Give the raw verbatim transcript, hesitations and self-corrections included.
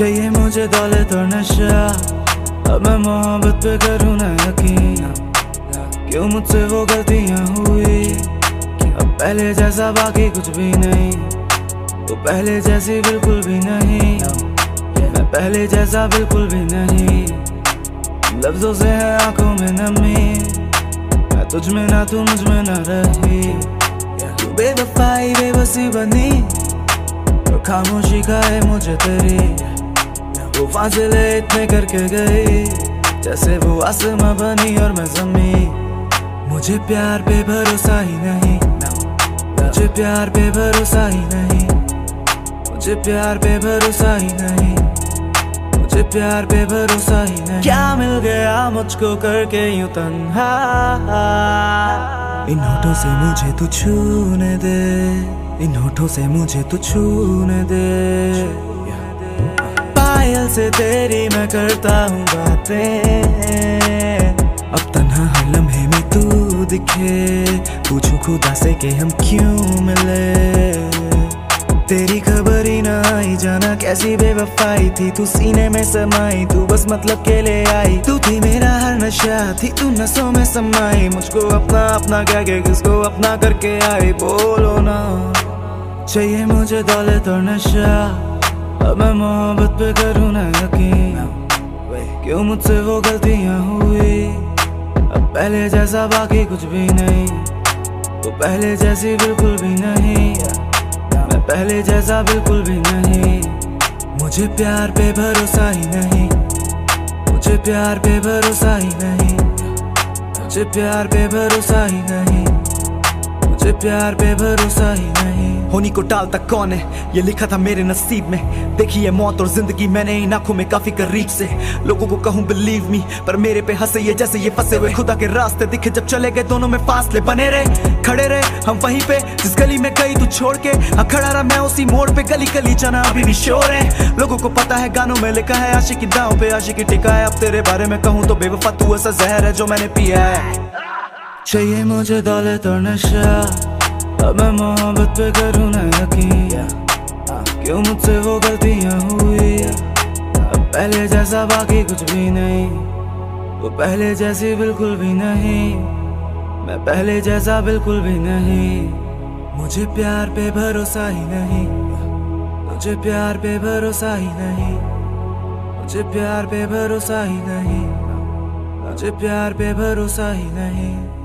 चाहिए मुझे दौलत और नशा, अब मैं मोहब्बत पे करूँ ना यकीन। क्यों मुझसे वो गलतियाँ हुई, अब पहले जैसा बाकी कुछ भी नहीं। वो पहले जैसी बिल्कुल भी नहीं, मैं पहले जैसा बिल्कुल भी नहीं। लफ्जों से है आंखों में नमी, मैं तुझ में ना तू मुझ में ना रही। तू बेवफाई बेबसी बनी और खामोशी खाए मुझे तेरी। वो फासले इतने करके गई जैसे वो आसमां बनी और मैं ज़मीन। मुझे प्यार पे भरोसा ही नहीं, मुझे प्यार पे भरोसा ही नहीं, मुझे प्यार पे भरोसा ही नहीं, मुझे प्यार पे भरोसा ही नहीं। क्या मिल गया मुझको करके यूं तन्हा, इन होठों से मुझे तू छूने दे, इन होठों से मुझे तू छूने दे। पायल से तेरी मैं करता हूँ बातें, अब तन्हा हर लम्हे में तू दिखे। पूछूं खुदा से कि हम क्यों मिले, तेरी खबर ही ना आई। जाना कैसी बेवफाई थी, तू सीने में समाई, तू बस मतलब के ले आई। तू थी मेरा हर नशा, थी तू नसों में समाई। मुझको अपना अपना कह के किसको अपना करके आई, बोलो ना। चाहिए मुझे दौलत और नशा, अब मैं मोहब्बत पे करूँ ना यकीन। क्यों मुझसे वो गलतियाँ हुई, अब पहले जैसा बाकी कुछ भी नहीं। वो पहले जैसी बिल्कुल भी नहीं, मैं पहले जैसा बिल्कुल भी नहीं। मुझे प्यार पे भरोसा ही नहीं, मुझे प्यार पे भरोसा ही नहीं, मुझे प्यार पे भरोसा ही नहीं, मुझे प्यार पे भरोसा ही नहीं। होनी को टालता कौन है, ये लिखा था मेरे नसीब में। देखी है मौत और जिंदगी मैंने इन आंखों में काफी करीब से। लोगों को कहूँ बिलीव मी, पर मेरे पे हंसे ये जैसे ये फंसे हुए। खुदा के रास्ते दिखे जब चले गए, दोनों में फासले बने रहे। खड़े रहे हम वहीं पे जिस गली में गई तू छोड़ के। हाँ खड़ा रहा मैं उसी मोड़ पे, गली गली जाना अभी भी शोर है। लोगों को पता है गानों में लिखा है आशिकी दांव पे आशिकी टिका है। अब तेरे बारे में कहूँ तो बेवफा तू ऐसा जहर है जो मैंने पिया है। चाहिए मुझे दौलत और नशा, अब मैं मोहब्बत पे करूँ ना यकीन। क्यों मुझसे वो गलतियाँ हुई, अब पहले जैसा बाकी कुछ भी नहीं। वो पहले जैसी बिल्कुल भी नहीं, मैं पहले जैसा बिल्कुल भी नहीं। मुझे प्यार पे भरोसा ही नहीं, मुझे प्यार पे भरोसा ही नहीं, मुझे प्यार पे भरोसा ही नहीं, मुझे प्यार पे भरोसा ही नहीं।